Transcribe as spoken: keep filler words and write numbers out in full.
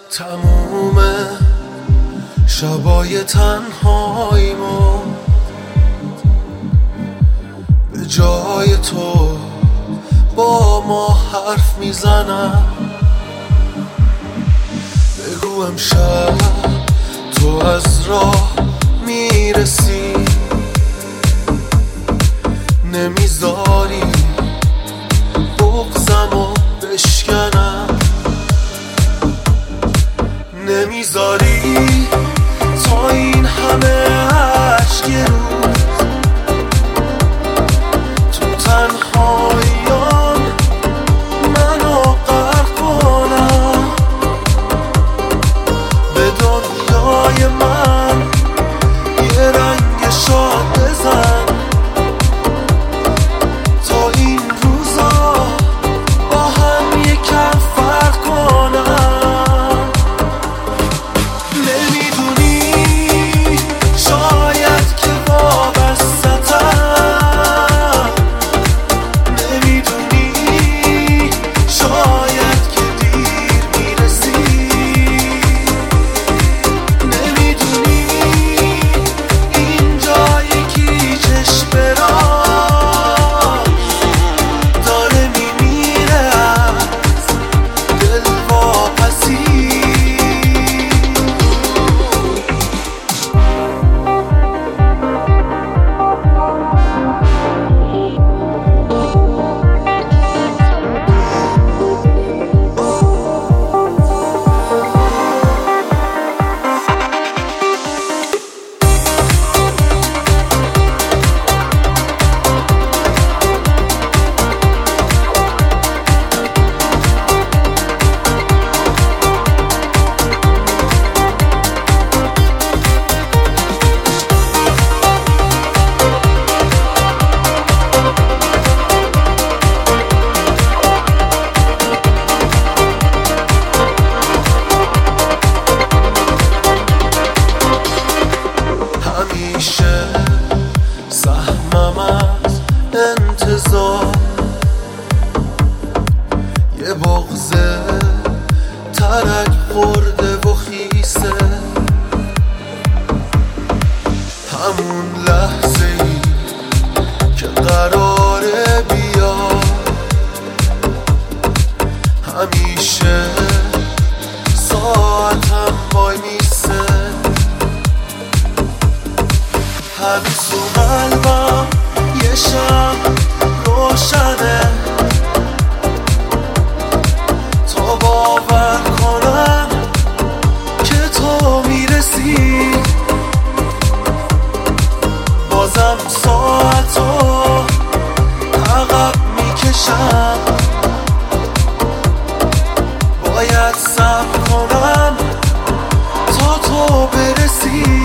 تموم شبای تنهاییمو به جای تو با ما حرف میزنم. بگو امشب تو از راه میرسی، نمیذاری بغضمو بشکنم، نمیذاری تا این همه عشق روز تو تنهاییان منو غرق کنم. به دنیای من یه رنگ شاد بزن تا این روزا با هم یکم فرق کنم. نمیدونی شاید که وابسته‌تم، نمیدونی شاید که دیر میرسی، نمیدونی اینجا یکی چشم براش داره میمیره از دلواپسی. همیشه سهمم از انتظار یه بغض ترک خورده و خیسه، همون لحظه ای که قراره بیاد همیشه ساعتم وای میسه. هنوز تو قلبم یه شب روشنه تا باور کنم که تو میرسی. بازم ساعتو عقب میکشم، باید صبر کنم تا تو برسی.